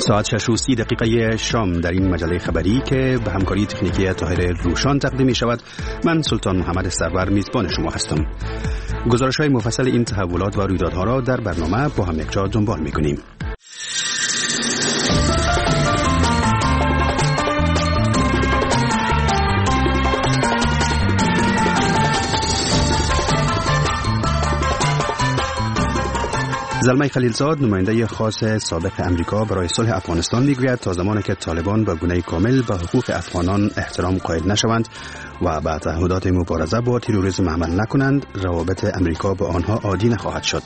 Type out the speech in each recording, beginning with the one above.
ساعت 6:30 شام در این مجله خبری که به همکاری تکنیکی طاهر روشان تقدیم می شود، من سلطان محمد سرور میزبان شما هستم. گزارش‌های مفصل این تحولات و رویدادها را در برنامه با هم یکجا دنبال می‌کنیم. زلمه خلیلزاد، نماینده خاص سابق امریکا برای صلح افغانستان، میگوید تا زمانی که طالبان به گونه کامل به حقوق افغانان احترام قائل نشوند و به تعهدات مبارزه با تروریسم عمل نکنند، روابط امریکا با آنها عادی نخواهد شد.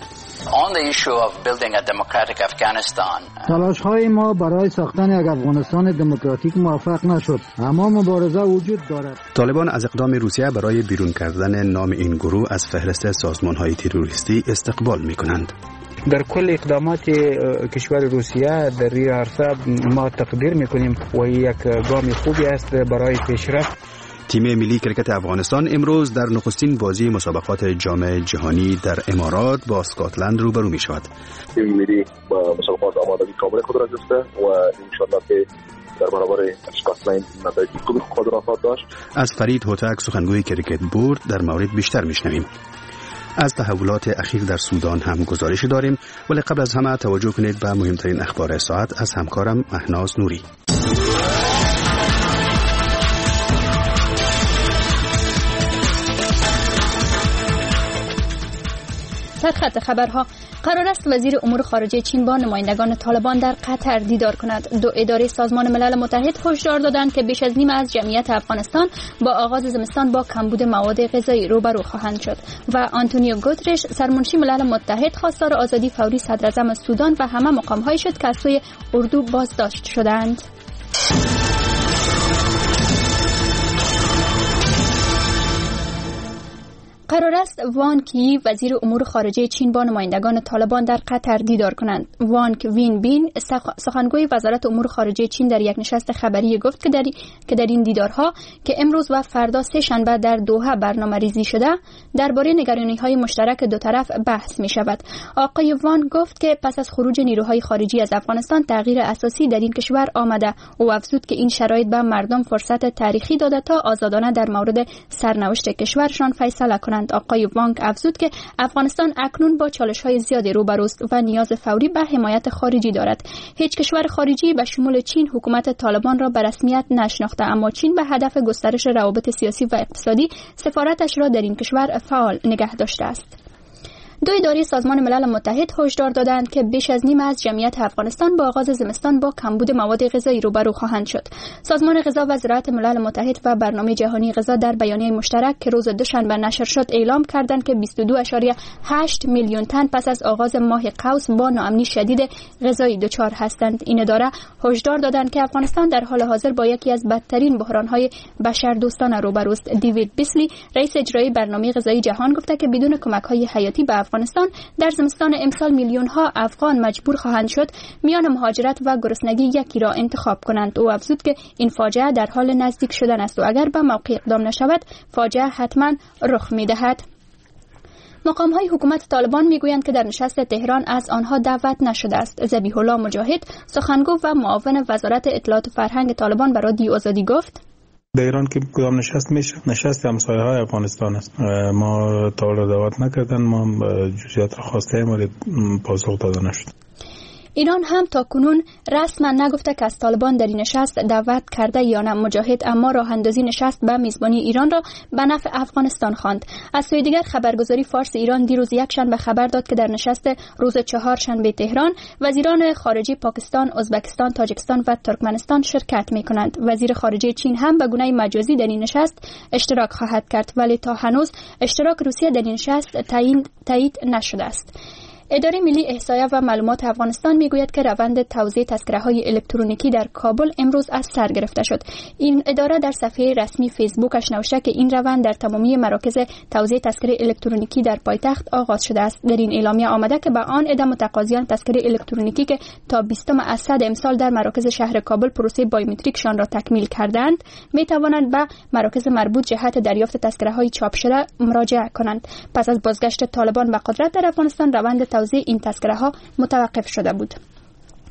تلاش‌های ما برای ساختن یک افغانستان دموکراتیک موفق نشد، اما مبارزه وجود دارد. طالبان از اقدام روسیه برای بیرون کردن نام این گروه از فهرست سازمان‌های تروریستی استقبال می‌کنند. در کل اقدامات کشور روسیه در این عرصه ما تقدیر میکنیم و یک گام خوبی است برای پیشرفت. تیم ملی کرکت افغانستان امروز در نخستین بازی مسابقات جام جهانی در امارات با اسکاتلند روبرو می شود. تیم ملی با مسابقات آمادگی کامل خود را گرفته و انشالله که در برابر اسکاتلند نتایج خوبی خود را خواهد داشت. از فرید هوتک، سخنگوی کرکت بورد، در مورد بیشتر میشنویم. از تحولات اخیر در سودان هم گزارش داریم، ولی قبل از همه توجه کنید به مهمترین اخبار ساعت از همکارم مهناز نوری. سرخط خبرها: قرار است وزیر امور خارجه چین با نمایندگان طالبان در قطر دیدار کند. دو اداره سازمان ملل متحد هشدار دادند که بیش از نیم از جمعیت افغانستان با آغاز زمستان با کمبود مواد غذایی روبرو خواهند شد. و آنتونیو گوترش، سرمنشی ملل متحد، خواستار آزادی فوری صدراعظم سودان و همه مقام‌های شد که از سوی اردو بازداشت شدند. قرار است وان کی، وزیر امور خارجه چین، با نمایندگان طالبان در قطر دیدار کنند. وان وین بین، سخنگوی وزارت امور خارجه چین، در یک نشست خبری گفت که در این دیدارها که امروز و فردا سه شنبه در دوحه برنامه‌ریزی شده، درباره نگرانی‌های مشترک دو طرف بحث می‌شود. آقای وان گفت که پس از خروج نیروهای خارجی از افغانستان تغییر اساسی در این کشور آمده. او افزود که این شرایط به مردم فرصت تاریخی داده تا آزادانه در مورد سرنوشت کشورشان فیصله کنند. آقای وانگ افزود که افغانستان اکنون با چالش‌های زیادی روبروست و نیاز فوری به حمایت خارجی دارد. هیچ کشور خارجی به شمول چین حکومت طالبان را به رسمیت نشناخته، اما چین به هدف گسترش روابط سیاسی و اقتصادی سفارتش را در این کشور فعال نگه داشته است. دو اداره سازمان ملل متحد هشدار دادند که بیش از نیم از جمعیت افغانستان با آغاز زمستان با کمبود مواد غذایی روبرو خواهند شد. سازمان غذا و زراعت ملل متحد و برنامه جهانی غذا در بیانیه مشترک که روز دوشنبه نشر شد اعلام کردند که 22.8 میلیون تن پس از آغاز ماه قوس با ناامنی شدید غذایی دچار هستند. این اداره هشدار دادند که افغانستان در حال حاضر با یکی از بدترین بحران‌های بشردوستانه روبروست. دیوید بیسلی، رئیس اجرایی برنامه غذایی جهان، گفته که بدون کمک‌های حیاتی به افغانستان در زمستان امسال میلیون‌ها افغان مجبور خواهند شد میان مهاجرت و گرسنگی یکی را انتخاب کنند. او افزود که این فاجعه در حال نزدیک شدن است و اگر به موقع اقدام نشود فاجعه حتما رخ می‌دهد. مقام‌های حکومت طالبان میگویند که در نشست تهران از آنها دعوت نشده است. ذبیح الله مجاهد، سخنگو و معاون وزارت اطلاعات و فرهنگ طالبان، برای رادیو آزادی گفت: در ایران که کدام نشست میشه، نشست همسایه‌های افغانستان است. ما تا حالا دعوت نکردن، ما جزئیات را خواستیم ولی پاسخ داده نشد. ایران هم تا کنون رسما نگفته که از طالبان در این نشست دعوت کرده یا نه. مجاهد اما راه اندازی نشست به میزبانی ایران را به نفع افغانستان خواند. از سوی دیگر خبرگزاری فارس ایران دیروز یکشنبه خبر داد که در نشست روز چهارشنبه تهران وزیران خارجه پاکستان، ازبکستان، تاجیکستان و ترکمنستان شرکت می‌کنند. وزیر خارجه چین هم به گونه مجازی در این نشست اشتراک خواهد کرد، ولی تا هنوز اشتراک روسیه در این نشست تایید نشده است. اداره ملی احصایه و معلومات افغانستان میگوید که روند توزیع تذکره‌های الکترونیکی در کابل امروز از سر گرفته شد. این اداره در صفحه رسمی فیسبوکش نوشته که این روند در تمامی مراکز توزیع تذکره الکترونیکی در پایتخت آغاز شده است. در این اعلامیه آمده که به آن عده متقاضیان تذکره الکترونیکی که تا 20 اسد امسال در مراکز شهر کابل پروسه بایومتریکشان را تکمیل کردند می توانند به مراکز مربوط جهت دریافت تذکره‌های چاپ شده مراجعه کنند. پس از بازگشت طالبان به قدرت در افغانستان روند توزیع این تذکره‌ها متوقف شده بود.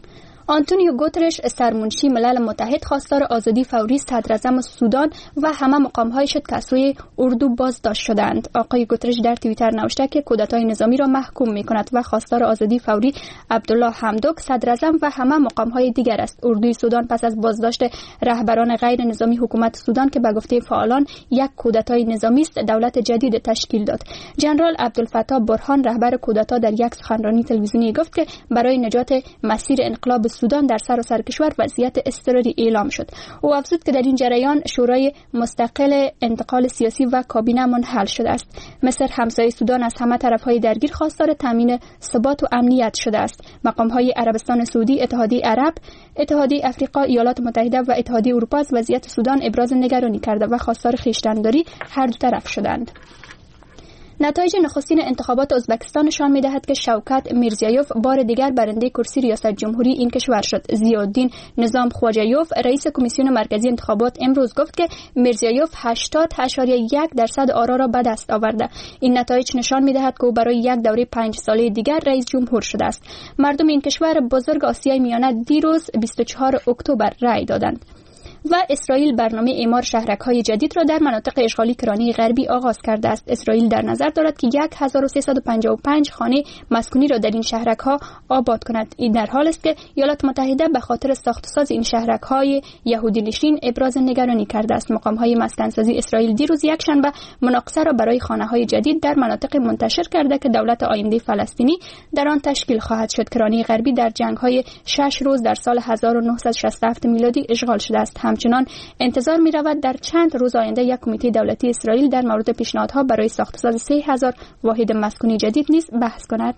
آنتونیو گوترش سرمنشی ملل متحد خواستار آزادی فوری صدراعظم سودان و همه مقام‌هایش که از سوی اردو بازداشت شدند. آقای گوترش در توییتر نوشته که کودتای نظامی را محکوم می‌کند و خواستار آزادی فوری عبدالله حمدوک صدراعظم و همه مقام‌های دیگر است. اردوی سودان پس از بازداشت رهبران غیر نظامی حکومت سودان که به گفته فعالان یک کودتای نظامی است، دولت جدید تشکیل داد. ژنرال عبدالفتاح برهان رهبر کودتا در یک سخنرانی تلویزیونی گفت که برای نجات مسیر انقلاب سودان در سراسر کشور وضعیت اضطراری اعلام شد. او افزود که در این جریان شورای مستقل انتقال سیاسی و کابینه منحل شده است. مصر همسایه سودان از همه طرف‌های درگیر خواستار تامین ثبات و امنیت شده است. مقام‌های عربستان سعودی، اتحادیه عرب، اتحادیه افریقا، ایالات متحده و اتحادیه اروپا از وضعیت سودان ابراز نگرانی کرده و خواستار خویشتن‌داری هر دو طرف شدند. نتایج نخستین انتخابات ازبکستان نشان می‌دهد که شوکت میرزیایوف بار دیگر برنده کرسی ریاست جمهوری این کشور شد. ضیاءالدین نظام خواجایوف رئیس کمیسیون مرکزی انتخابات امروز گفت که میرزیایوف 80.1% آرا را به دست آورده. این نتایج نشان می‌دهد که او برای یک دوره 5 ساله دیگر رئیس جمهور شده است. مردم این کشور بزرگ آسیای میانه دیروز 24 اکتبر رأی دادند. و اسرائیل برنامه اعمار شهرک‌های جدید را در مناطق اشغالی کرانه غربی آغاز کرده است. اسرائیل در نظر دارد که 1355 خانه مسکونی را در این شهرک‌ها آباد کند. این در حال است که ایالات متحده به خاطر ساخت و ساز این شهرک‌های یهودی نشین ابراز نگرانی کرده است. مقام‌های مسکن‌سازی اسرائیل دیروز یکشنبه مناقصه را برای خانه‌های جدید در مناطق منتشر کرده که دولت آینده فلسطینی در آن تشکیل خواهد شد. کرانه غربی در جنگ‌های 6 روز در سال 1967 میلادی اشغال شده است. همچنان انتظار می رود در چند روز آینده یک کمیته دولتی اسرائیل در مورد پیشنهادها برای ساخت و ساز 3000 واحد مسکونی جدید نیز بحث کند.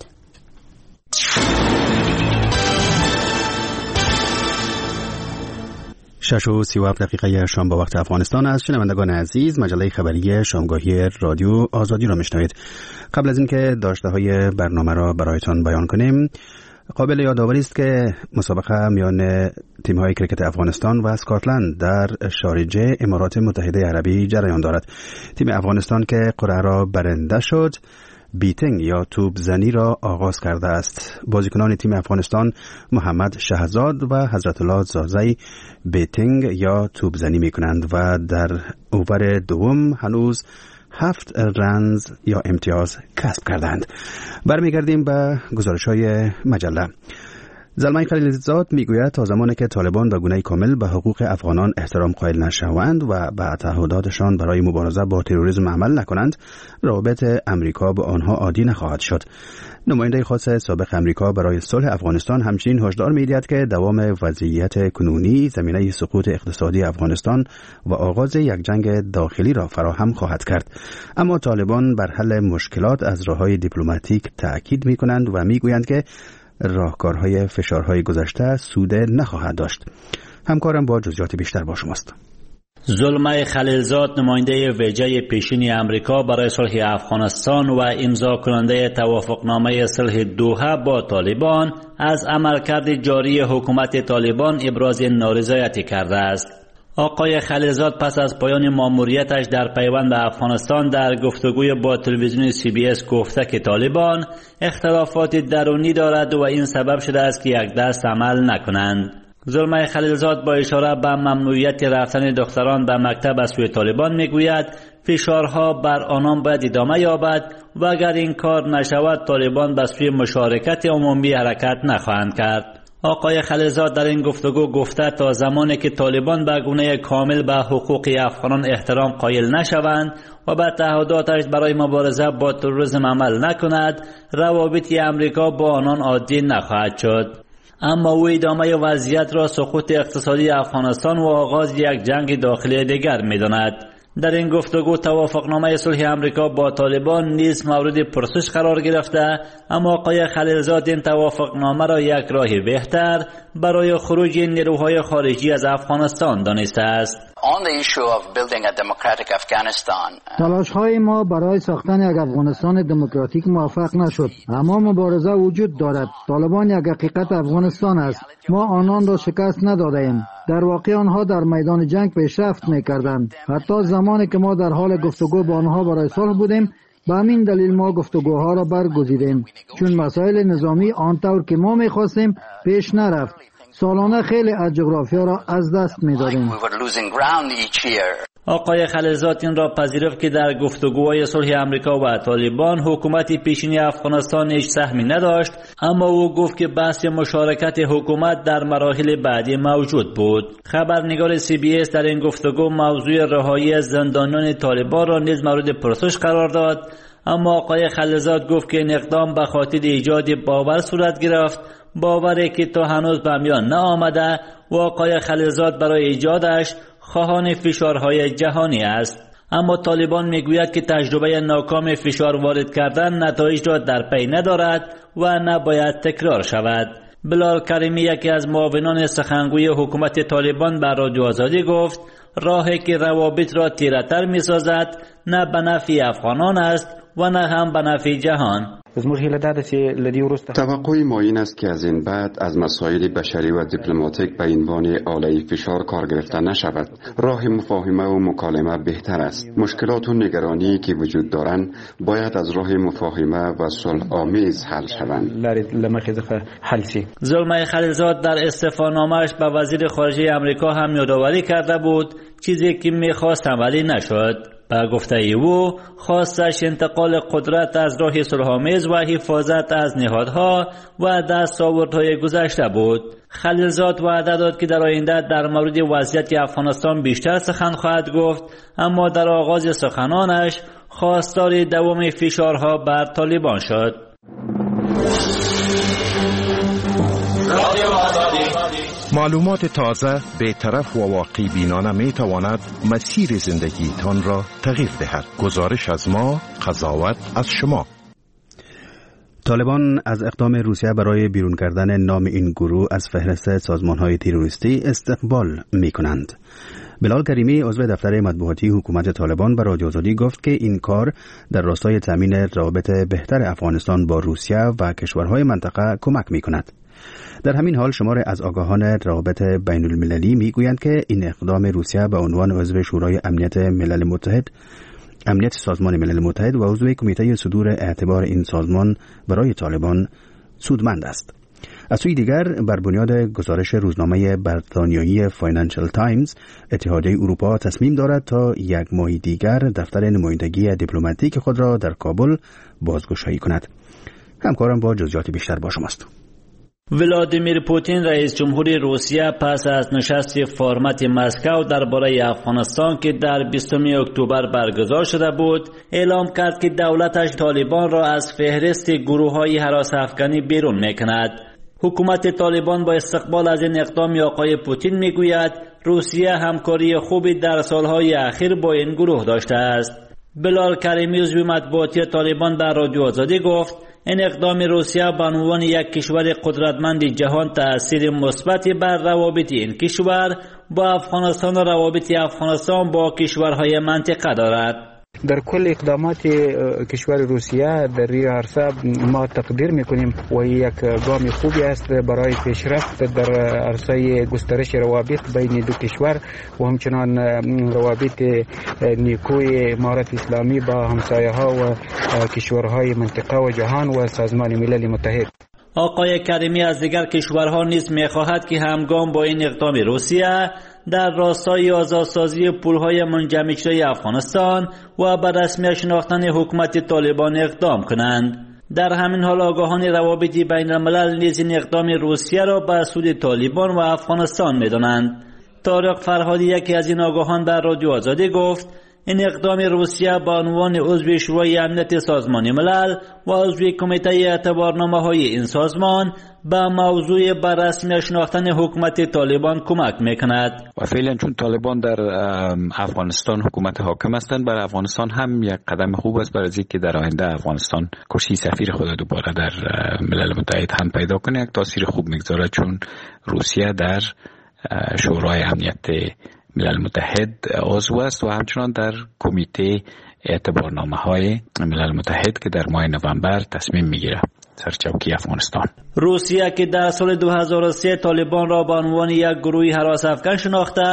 6:37 شام با وقت افغانستان است. شنوندگان عزیز، مجله خبری شامگاهی رادیو آزادی را میشنوید. قبل از اینکه داشته های برنامه را برایتان بیان کنیم، قابل یادآوری است که مسابقه میان تیم‌های کرکت افغانستان و اسکاتلند در شارجه امارات متحده عربی جریان دارد. تیم افغانستان که قرعه را برنده شد، بیتینگ یا توپ زنی را آغاز کرده است. بازیکنان تیم افغانستان محمد شهزاد و حضرت الله زازی بیتینگ یا توپ زنی می کنند و در اوور دوم هنوز 7 رنز یا امتیاز کسب کردند. برمیگردیم به گزارش‌های مجله. زلمه خلیلزاد میگوید تا زمانی که طالبان به گونه کامل به حقوق افغانان احترام قائل نشوند و به تعهداتشان برای مبارزه با تروریسم عمل نکنند، روابط امریکا با آنها عادی نخواهد شد. نماینده خاص سابق امریکا برای صلح افغانستان همچنین هشدار می‌دهد که دوام وضعیت کنونی زمینه سقوط اقتصادی افغانستان و آغاز یک جنگ داخلی را فراهم خواهد کرد. اما طالبان بر حل مشکلات از راه‌های دیپلماتیک تأکید می‌کنند و می‌گویند که راهکارهای فشارهای گذشته سود نخواهد داشت. همکارم با جزئیات بیشتر با شماست. زلمه خلیلزاد نماینده ویژه پیشین امریکا برای صلح افغانستان و امضا کننده توافقنامه صلح دوحه با طالبان از عملکرد جاری حکومت طالبان ابراز نارضایتی کرده است. آقای خلیلزاد پس از پایان ماموریتش در پیوند به افغانستان در گفتگوی با تلویزیون CBS گفته که طالبان اختلافات درونی دارد و این سبب شده است که یک دست عمل نکنند. زلمه خلیلزاد با اشاره به ممنوعیت رفتن دختران به مکتب از سوی طالبان میگوید فشارها بر آنان باید ادامه یابد و اگر این کار نشود طالبان به سوی مشارکت عمومی حرکت نخواهند کرد. آقای خلیلزاد در این گفتگو گفته تا زمانی که طالبان به گونه کامل به حقوق افغانان احترام قائل نشوند و به تعهداتش برای مبارزه با تروریسم عمل نکند، روابط امریکا با آنان عادی نخواهد شد. اما او ادامه وضعیت را سقوط اقتصادی افغانستان و آغاز یک جنگ داخلی دیگر می‌داند. در این گفتگو توافقنامه صلح امریکا با طالبان نیز مورد پرسش قرار گرفته، اما آقای خلیلزاد این توافقنامه را یک راه بهتر برای خروج نیروهای خارجی از افغانستان دانسته است. تلاش‌های ما برای ساختن یک افغانستان دموکراتیک موفق نشد، اما مبارزه وجود دارد. طالبان یک حقیقت افغانستان است. ما آنان را شکست ندادیم. در واقع آنها در میدان جنگ پیشرفت می‌کردند. حتی زمانی که ما در حال گفتگو با آنها برای صلح بودیم، به همین دلیل ما گفتگوها را برگزیدیم، چون مسائل نظامی آنطور که ما می‌خواستیم پیش نرفت. سالانه خیلی از جغرافیا را از دست می‌دادیم. آقای خلیلزاد این را پذیرفت که در گفتگوهای صلح آمریکا و طالبان حکومت پیشینی افغانستان هیچ سهمی نداشت، اما او گفت که بحث مشارکت حکومت در مراحل بعدی موجود بود. خبرنگار CBS در این گفتگو موضوع رهایی زندانیان طالبان را نیز مورد پرسش قرار داد، اما آقای خلیلزاد گفت که این اقدام به خاطر ایجاد باور صورت گرفت، باوری که تا هنوز به میان نآمده و آقای خلیلزاد برای ایجادش خواهان فشارهای جهانی است. اما طالبان میگوید که تجربه ناکام فشار وارد کردن نتایج را در پی ندارد و نباید تکرار شود. بلال کریمی، یکی از معاونان سخنگوی حکومت طالبان، به رادیو آزادی گفت راهی که روابط را تیره‌تر می‌سازد نه به نفع افغانان است و نه هم به نفع جهان. توقع ما این است که از این بعد از مسائل بشری و دیپلماتیک به عنوان آله فشار کار گرفته نشود. راه مفاهمه و مکالمه بهتر است. مشکلات و نگرانی که وجود دارند باید از راه مفاهمه و صلح آمیز حل شوند. زلمه خلیلزاد در استعفانامه‌اش به وزیر خارجه آمریکا هم یادآوری کرده بود، چیزی که می‌خواست عملی نشد. به گفته او خواستش انتقال قدرت از راه صلح‌آمیز و حفاظت از نهادها و دستاوردهای گذشته بود. خلیلزاد وعده داد که در آینده در مورد وضعیت افغانستان بیشتر سخن خواهد گفت، اما در آغاز سخنانش خواستار دوام فشارها بر طالبان شد. معلومات تازه، بی‌طرف و واقعی بینانه می تواند مسیر زندگی تان را تغییر دهد. گزارش از ما، قضاوت از شما. طالبان از اقدام روسیه برای بیرون کردن نام این گروه از فهرست سازمان‌های تروریستی استقبال می‌کنند. بلال کریمی، عضو دفتر مطبوعاتی حکومت طالبان، به رادیو آزادی گفت که این کار در راستای تامین روابط بهتر افغانستان با روسیه و کشورهای منطقه کمک می‌کند. در همین حال شمار از آگاهان روابط بین المللی میگویند که این اقدام روسیه به عنوان عضو شورای امنیت سازمان ملل متحد و عضو کمیته صدور اعتبار این سازمان برای طالبان سودمند است. از سوی دیگر بر بنیاد گزارش روزنامه بریتانیایی فاینانشل تایمز، اتحادیه اروپا تصمیم دارد تا یک ماه دیگر دفتر نمایندگی دیپلماتیک خود را در کابل بازگشایی کند. همکارم با جزئیات بیشتر با شماست. ولادیمیر پوتین، رئیس جمهوری روسیه، پس از نشست فرمت مسکو درباره افغانستان که در 20 اکتبر برگزار شده بود، اعلام کرد که دولتش طالبان را از فهرست گروه‌های هراس افغانی بیرون می‌کند. حکومت طالبان با استقبال از این اقدام آقای پوتین میگوید روسیه همکاری خوبی در سالهای اخیر با این گروه داشته است. بلال کریمی، عضو مطبوعاتی طالبان، در رادیو آزادی گفت این اقدام روسیه به عنوان یک کشور قدرتمند جهان تأثیر مثبتی بر روابط این کشور با افغانستان و روابط افغانستان با کشورهای منطقه دارد. در کل اقدامات کشور روسیه در این عرصه ما تقدیر میکنیم و یک گام خوبی است برای پیشرفت در عرصه گسترش روابط بین دو کشور و همچنان روابط نیکوی امارت اسلامی با همسایه‌ها و کشورهای منطقه و جهان و سازمان ملل متحد. آقای کریمی از دیگر کشورها نیز می‌خواهد که همگام با این اقدام روسیه در راستای آزادسازی پول‌های منجمد شده افغانستان و به رسمی شناختن حکومت طالبان اقدام کنند. در همین حال آگاهان روابط بین الملل نیز این اقدام روسیه را به سود طالبان و افغانستان می‌دانند. طارق فرهادی، یکی از این آگاهان، در رادیو آزادی گفت این اقدام روسیه با عنوان عضو شورای امنیت سازمان ملل و عضو کمیته اعتبارنامه‌های این سازمان به موضوع بر رسمی شناختن حکومت طالبان کمک میکند. و فعلا چون طالبان در افغانستان حکومت حاکم هستند، برای افغانستان هم یک قدم خوب است برای اینکه در آینده افغانستان کرسی سفیر خود دوباره در ملل متحد هم پیدا کنه. یک تاثیر خوب میگذاره چون روسیه در شورای امنیت ملل متحد عضو است و همچنان در کمیته اعتبارنامه‌های ملل متحد که در ماه نوامبر تصمیم میگیره سرچوکی افغانستان. روسیه که در سال 2003 طالبان را به عنوان یک گروه هراس افکن شناخته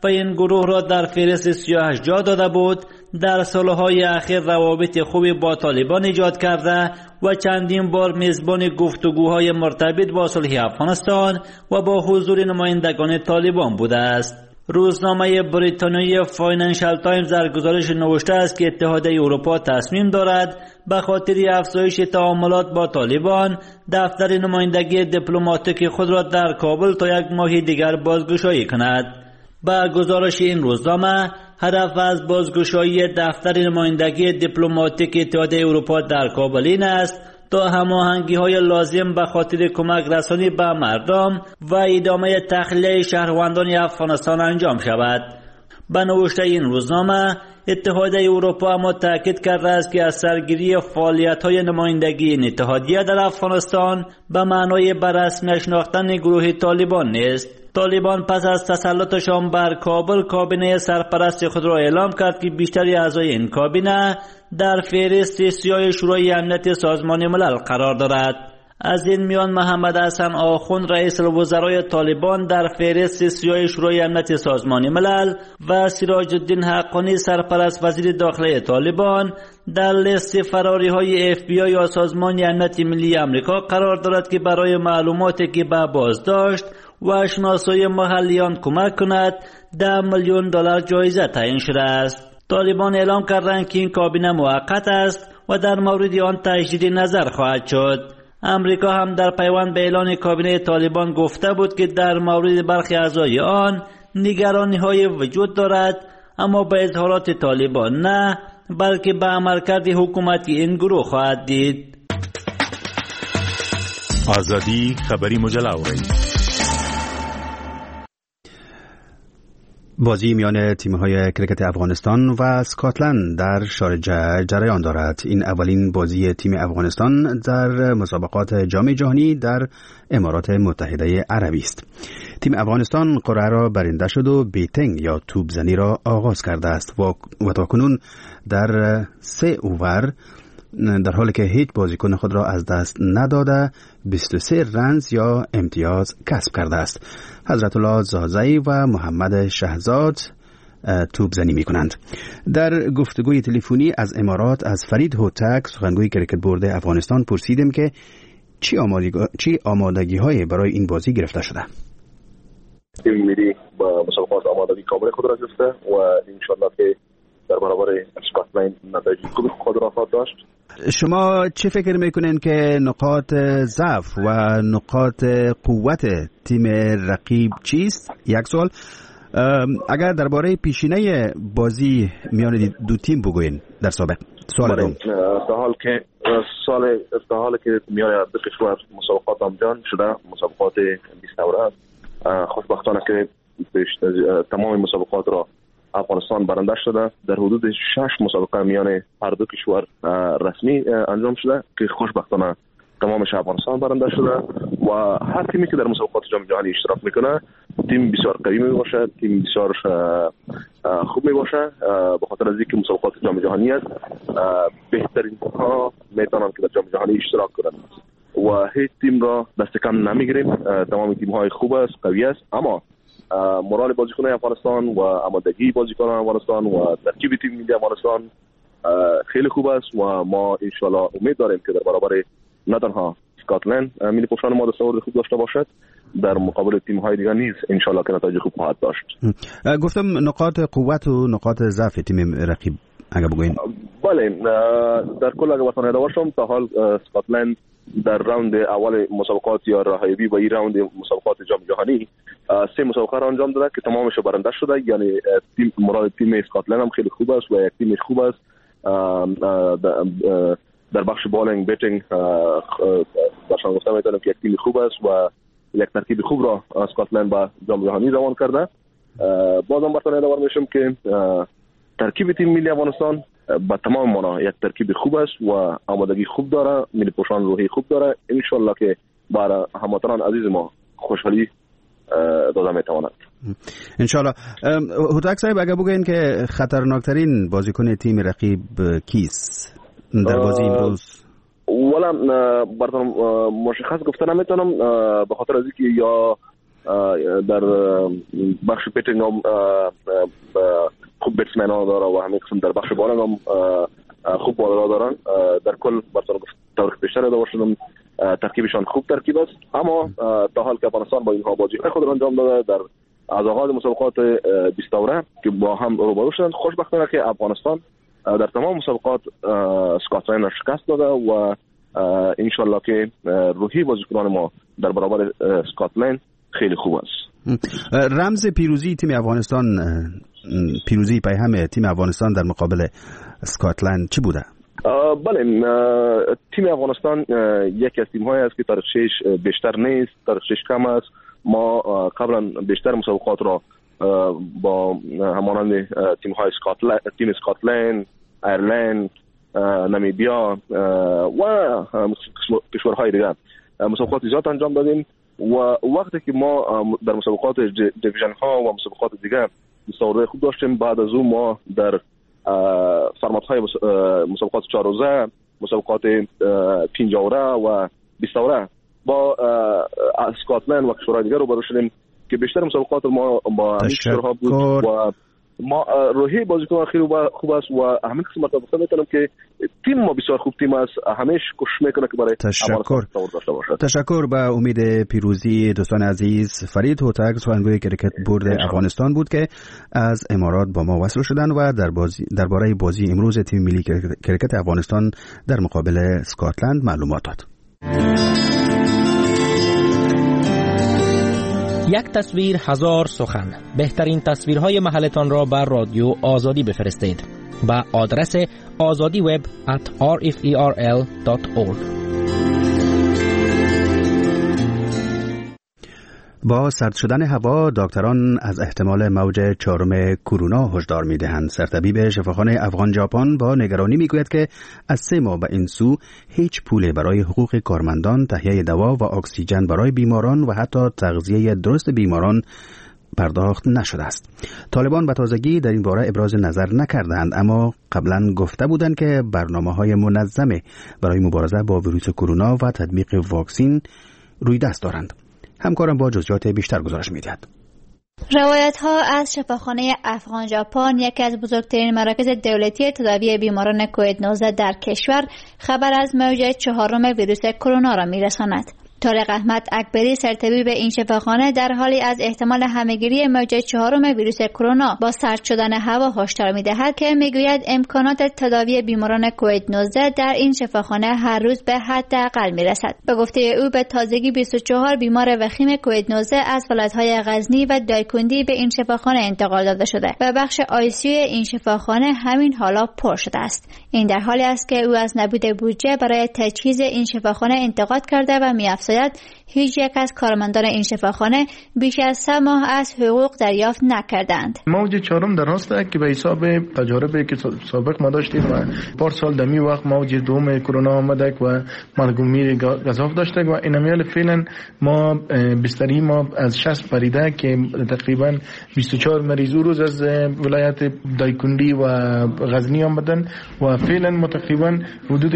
و این گروه را در فهرست سیاهش جا داده بود، در سالهای اخیر روابط خوبی با طالبان ایجاد کرده و چندین بار میزبان گفتگوهای مرتبط با صلح افغانستان و با حضور نمایندگان طالبان بوده است. روزنامه بریتانیایی فاینانشال تایمز در گزارش نوشته است که اتحادیه اروپا تصمیم دارد به خاطر افزایش تعاملات با طالبان دفتر نمایندگی دیپلماتیک خود را در کابل تا یک ماه دیگر بازگشایی کند. با گزارش این روزنامه هدف از بازگشایی دفتر نمایندگی دیپلماتیک اتحادیه اروپا در کابل این است تا هماهنگی‌های لازم به خاطر کمک رسانی به مردم و ادامه تخلیه شهروندان افغانستان انجام شود. به نوشته این روزنامه اتحادیه اروپا اما تاکید کرده است که از سرگیری فعالیت‌های نمایندگی این اتحادیه در افغانستان به معنای به رسمی شناختن گروه طالبان نیست. طالبان پس از تسلطشان بر کابل کابینه سرپرست خود را اعلام کرد که بیشتر اعضای این کابینه در فهرست سیاه شورای امنیت سازمان ملل قرار دارد. از این میان محمد حسن آخوند رئیس الوزرای طالبان در فهرست سیاه شورای امنیت سازمان ملل و سراج الدین حقانی سرپرست وزیر داخلی طالبان در لیست فراری های FBI یا سازمان امنیت ملی آمریکا قرار دارد که برای معلوماتی که به بازداشت و شناسایی محلیان کمک کند $10 میلیون جایزه تعیین شده است. طالبان اعلام کردند که این کابینه موقت است و در مورد آن تجدید نظر خواهد شد. امریکا هم در پیوند به اعلان کابینه طالبان گفته بود که در مورد برخی اعضای آن نگرانی‌های وجود دارد، اما به اظهارات طالبان نه، بلکه به عملکرد حکومتی این گروه خواهد دید. آزادی خبری مجله اورید. بازی میان تیم‌های کرکت افغانستان و اسکاتلند در شارجه جریان دارد. این اولین بازی تیم افغانستان در مسابقات جام جهانی در امارات متحده عربی است. تیم افغانستان قرعه را برنده شد و بیتنگ یا توپ زنی را آغاز کرده است و تاکنون در 3 اوور در حالی که هیچ بازیکن خود را از دست نداده 23 رنز یا امتیاز کسب کرده است. حضرت الله زازی و محمد شهزاد توپ زنی می کنند. در گفتگوی تلفنی از امارات از فرید هوتک سخنگوی کرکت بورد افغانستان پرسیدیم که چی آمادگی های برای این بازی گرفته شده. تیم ملی با مسابقات آمادگی کامل خود را گرفته و ان شاء الله که در برابر اسکاتلند نتایج خوبی خود را خواهد داشت. شما چه فکر میکنین که نقاط ضعف و نقاط قوت تیم رقیب چیست؟ یک سوال. اگر درباره پیشینه بازی میان دو تیم بگوین در سابق. سوال دوم. تا حالی که میان دو کشور مسابقات آمجان شده، مسابقات 20 دوره، خوشبختانه که تمام مسابقات را افغانستان برنده شده. در حدود 6 مسابقه میان هر دو کشور رسمی انجام شده که خوشبختانه تمامش افغانستان برنده شده و هر تیمی که در مسابقات جام جهانی اشتراک میکنه تیم بسیار قوی میباشه، تیم بسیار خوب میباشه، به خاطر از اینکه مسابقات جام جهانی است بهترین ها میتونن که در جام جهانی اشتراک کنند و هیچ تیم را دست کم نمیگیریم. تمام تیم های خوب است، قوی است، اما مورال بازیکنان افغانستان و آمادگی بازیکنان افغانستان و ترکیب تیم ملی افغانستان خیلی خوب است و ما ان شاء الله امید داریم که در برابر نه تنها اسکاتلند ملی پوشان ما دستاورد خوب داشته باشد، در مقابل تیم های دیگر نیز ان شاء الله که نتایج خوب خواهد داشت. گفتم نقاط قوت و نقاط ضعف تیم رقیب اگه بگوین. بله، در کل اگه بتونم یاد باشم تا حال اسکاتلند در راوند اول مسابقات یا راهیابی و این راوند مسابقات جام جهانی 3 مسابقه را انجام داده که تمامش برنده شده. یعنی تیم مراد تیم اسکاتلند هم خیلی خوب است و یک تیمش خوب است در بخش بالینگ بیتینگ باشان گفتم میتونم که یک تیم خوب است و یک ترکیب خوب را اسکاتلند با جام جهانی روان کرده. بازم براتون یادآور میشم که ترکیب تیم ملی افغانستان با تمام معنا یک ترکیب خوب است و آمادگی خوب داره، ملی پوشان روحی خوب داره. ان شاء الله که برای هموطنان عزیز ما خوشحالی داده میتواند. ان شاء الله. هوتک صاحب اگه بگوین که خطرناکترین بازیکن تیم رقیب کیست در بازی امروز؟ ولی براتون مشخص گفتن نمیتونم به خاطر از اینکه یا در بخش پیتینگ هم خوب بیتسمن ها داره و همین قسم در بخش بالنگ هم خوب بالرها دارن. در کل برطور طور بیشتر داشته شدم ترکیبشان خوب ترکیب است، اما تا حال که افغانستان با اینها بازی خود را انجام داده در از آغاز مسابقات 20 دوره که با هم روبرو شدند. خوشبختانه که افغانستان در تمام مسابقات اسکاتلند را شکست داده و ان شاء الله که روحی بازیکنان ما در برابر اسکاتلند خیلی خوب است. رمز پیروزی تیم افغانستان، پیروزی پیهم تیم افغانستان در مقابل اسکاتلند چی بوده؟ بله، تیم افغانستان یکی از تیم های است که تاریخچه‌اش بیشتر نیست، تاریخچه‌اش کم است. ما قبلا بیشتر مسابقات را با همانند تیم های تیم اسکاتلند، ایرلند، نمیبیا و کشورهای دیگر مسابقات زیاد انجام دادیم و وقتی که ما در مسابقات دیویژن ها و مسابقات دیگر مستویات خوب داشتیم، بعد از اون ما در فرمت‌های مسابقات 4 روزه، مسابقات 5 دوره و 20 دوره با اسکاتلند و کشورهای دیگر روبرو شدیم که بیشتر مسابقات ما با همین کشورها بود و ما روحی بازیکن خیلی خوب است و همین قسمت گفتم میتونم که تیم ما بسیار خوب تیم است، همیشه کوشش میکنه که برای تشکر تشکر. به امید پیروزی دوستان عزیز، فرید هوتک سخنگوی کرکت بورد افغانستان بود که از امارات با ما وصل شدن و درباره بازی امروز تیم ملی کرکت افغانستان در مقابل اسکاتلند معلومات داد. یک تصویر هزار سخن. بهترین تصویرهای محلتان را بر رادیو آزادی بفرستید به آدرس azadiweb@rferl.org. با سرد شدن هوا دکتران از احتمال موج 4 کرونا هشدار می‌دهند. سرطبیب شفاخانه افغان ژاپن با نگرانی میگوید که از 3 ماه به این سو هیچ پولی برای حقوق کارمندان، تهیه دوا و اکسیژن برای بیماران و حتی تغذیه درست بیماران پرداخت نشده است. طالبان به تازگی در این باره ابراز نظر نکردند، اما قبلا گفته بودند که برنامه‌های منظمه برای مبارزه با ویروس کرونا و تطبیق واکسن روی دست دارند. همکارم با جزئیات بیشتر گزارش می‌دهد. روایت‌ها از شفاخانه افغان ژاپن، یکی از بزرگترین مراکز دولتی تداوی بیماران کووید 19 در کشور، خبر از موج 4 ویروس کرونا را می‌رساند. طارق احمد اکبری، سرطبیب این شفاخانه، در حالی از احتمال همه‌گیری موج 4 ویروس کرونا با سرد شدن هوا هشدار می‌دهد که می‌گوید امکانات تداوی بیماران کووید 19 در این شفاخانه هر روز به حداقل می‌رسد. به گفته او به تازگی 24 بیمار وخیم کووید 19 از ولایت‌های غزنی و دایکندی به این شفاخانه انتقال داده شده و بخش آی‌سی این شفاخانه همین حالا پر شده است. این در حالی است که او از نبود بودجه برای تجهیز این شفاخانه انتقاد کرده و می‌افزاید هیچ یک از کارمندان این شفاخانه بیش از 3 ماه از حقوق دریافت نکردند. موج 4 در راست که به حساب تجاربی که سابق ما داشتیم و پار سال دمی وقت موج 2 کرونا آمده و مرگومیر گزاف داشته و این امیال فعلا ما بستری ما از 60 پریده که تقریبا 24 مریض روز از ولایت دایکندی و غزنی آمدن و فعلا ما تقریبا حدود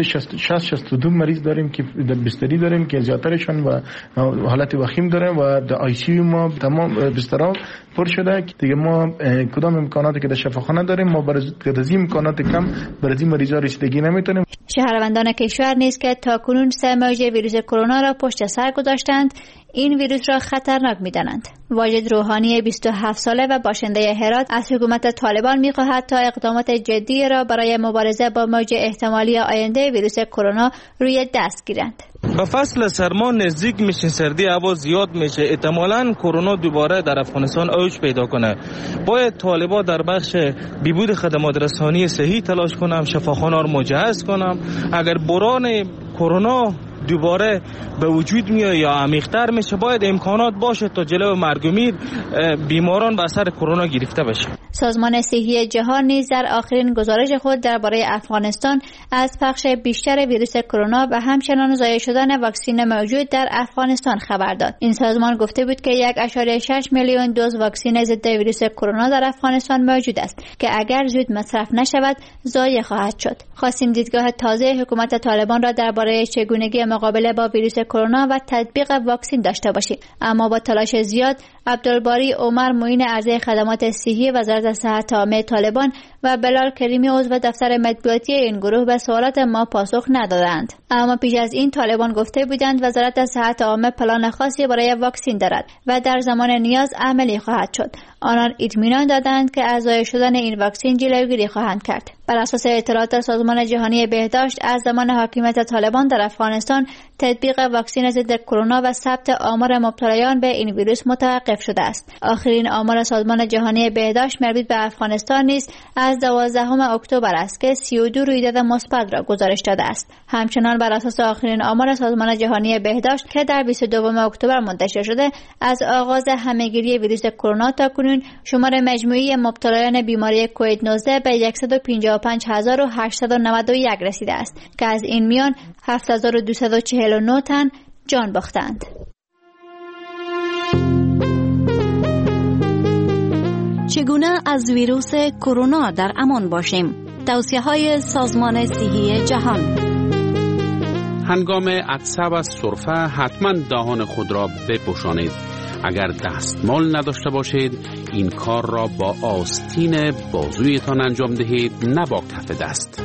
62 مریض داریم که بستری داریم که زیادترشون و حالت وخیم داره و در آی سی ما تمام بسترها پر شده. دیگه ما کدام امکاناتی که در شفاخانه داریم ما برای امکانات کم برای این مریضا رسیدگی نمیتونیم. شهروندان کشور نیز که تاکنون 3 موج ویروس کرونا را پشت سر گذاشتند این ویروس را خطرناک می‌دانند. واجد روحانی 27 ساله و باشنده هرات از حکومت طالبان می‌خواهد تا اقدامات جدی را برای مبارزه با موج احتمالی آینده ویروس کرونا روی دست گیرند. به فصل سرما نزدیک میشه، سردی هوا زیاد میشه، احتمالاً کرونا دوباره در افغانستان اوج پیدا کنه. باید طالبان در بخش بیبود خدمات رسانی صحی تلاش کنم، شفاخانه‌ها را مجهز کنم. اگر بحران کرونا دوباره به وجود میاد یا عمیق‌تر میشه باید امکانات باشه تا جلو مرگ و میر بیماران به اثر کرونا گرفته بشه. سازمان صحی جهان نیز در آخرین گزارش خود درباره افغانستان از پخش بیشتر ویروس کرونا و همچنان ضایع شدن واکسن موجود در افغانستان خبر داد. این سازمان گفته بود که 1.6 میلیون دوز واکسن ضد ویروس کرونا در افغانستان موجود است که اگر زود مصرف نشود ضایع خواهد شد. خواستیم دیدگاه تازه حکومت طالبان را درباره چگونگی مقابله با ویروس کرونا و تطبیق واکسن داشته باشیم. اما با تلاش زیاد عبدالباری عمر معین اعضای خدمات صحی وزارت صحت عامه طالبان و بلال کریمی عضو دفتر مطبوعاتی این گروه به سوالات ما پاسخ ندادند. اما پیش از این طالبان گفته بودند وزارت صحت عامه پلان خاصی برای واکسن دارد و در زمان نیاز عملی خواهد شد. آنان اطمینان دادند که ارزایی شدن این واکسن جلوگیری خواهند کرد. بر اساس اطلاعات سازمان جهانی بهداشت از زمان حاکمیت طالبان در افغانستان تطبیق واکسن ضد کرونا و ثبت آمار مبتلایان به این ویروس متوقف شده است. آخرین آمار سازمان جهانی بهداشت مربوط به افغانستان نیز از 12 اکتبر است که 32 رویداد مثبت را گزارش داده است. همچنان بر اساس آخرین آمار سازمان جهانی بهداشت که در 22 اکتبر منتشر شده، از آغاز همهگیری ویروس کرونا تا کنون شمار مجموعی مبتلایان بیماری کووید 19 به 155891 رسیده است که از این میان 7249 تن جان باختند. چگونه از ویروس کرونا در امان باشیم؟ توصیه‌های سازمان صحی جهان. هنگام عطسه و سرفه حتما دهان خود را بپوشانید. اگر دستمال نداشته باشید این کار را با آستین بازویتان انجام دهید، نه با کف دست.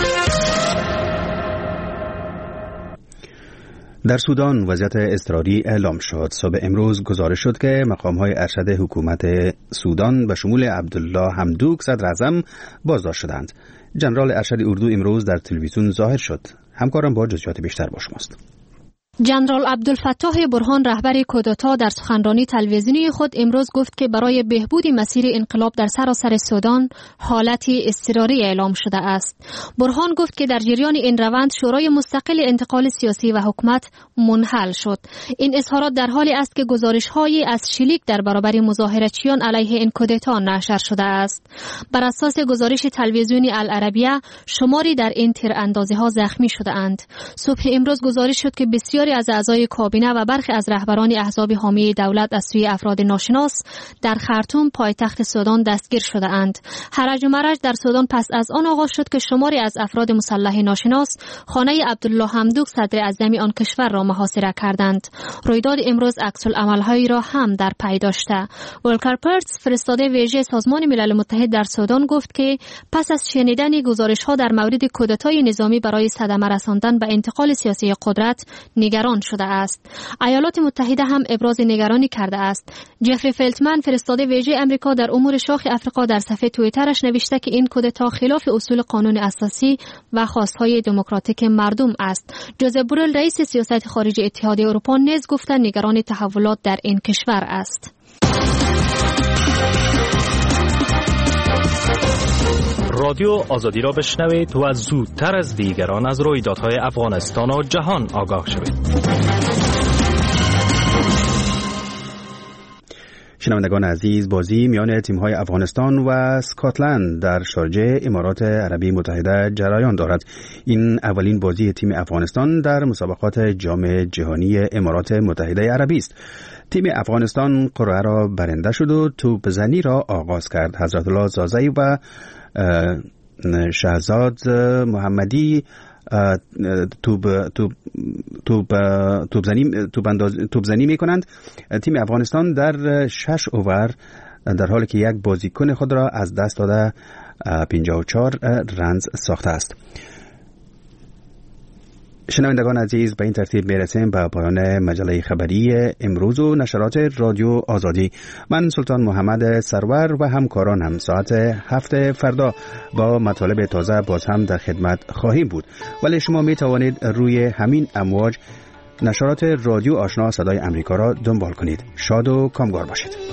در سودان وضعیت اضطراری اعلام شد. صبح امروز گزارش شد که مقام‌های ارشد حکومت سودان به شمول عبدالله حمدوک صدر اعظم بازداشت شدند. جنرال ارشد اردو امروز در تلویزیون ظاهر شد. همکارم با جزئیات بیشتر با شماست. جنرال عبدالفتاح برهان رهبر کودتا در سخنرانی تلویزیونی خود امروز گفت که برای بهبود مسیر انقلاب در سراسر سودان حالتی اضطراری اعلام شده است. برهان گفت که در جریان این روند شورای مستقل انتقال سیاسی و حکومت منحل شد. این اظهارات در حالی است که گزارش‌هایی از شلیک در برابر مظاهرچیان علیه این کودتا نشر شده است. بر اساس گزارش تلویزیونی العربیه شماری در این تیراندازی‌ها زخمی شده‌اند. صبح امروز گزارش شد که بسیاری از اعضای کابینه و برخی از رهبران احزاب حامی دولت از سوی افراد ناشناس در خرطوم پایتخت سودان دستگیر شده اند. هرج و مرج در سودان پس از آن آغاز شد که شماری از افراد مسلح ناشناس خانه عبدالله حمدوک صدر اعظم آن کشور را محاصره کردند. رویداد امروز عکس‌العمل‌هایی را هم در پی داشته. ولکر پرتز فرستاده ویژه سازمان ملل متحد در سودان گفت که پس از شنیدن گزارش‌ها در مورد کودتای نظامی برای صدمه رساندن به انتقال سیاسی قدرت نگران شده است. ایالات متحده هم ابراز نگرانی کرده است. جفری فلتمن فرستاده ویژه امریکا در امور شاخ افریقا در صفحه توییترش نوشته که این کودتا خلاف اصول قانون اساسی و خواستهای دموکراتیک مردم است. جوزف بورل رئیس سیاست خارجی اتحادیه اروپا نیز گفته نگران تحولات در این کشور است. رادیو آزادی را بشنوید و زودتر از دیگران از رویدادهای افغانستان و جهان آگاه شوید. شنوندگان عزیز، بازی میان تیم‌های افغانستان و اسکاتلند در شارجه امارات عربی متحده جریان دارد. این اولین بازی تیم افغانستان در مسابقات جام جهانی امارات متحده عربی است. تیم افغانستان قرعه را برنده شد و توپزنی را آغاز کرد. حضرت الله زازی و شهزاد محمدی توپزنی می کنند. تیم افغانستان در 6 اوور در حالی که یک بازیکن خود را از دست داده 54 رنز ساخته است. شنوندگان عزیز، به این ترتیب میرسیم به پایان مجله خبری امروز و نشرات رادیو آزادی. من سلطان محمد سرور و همکارانم ساعت 7 فردا با مطالب تازه باز هم در خدمت خواهیم بود، ولی شما می توانید روی همین امواج نشرات رادیو آشنا صدای امریکا را دنبال کنید. شاد و کامگار باشید.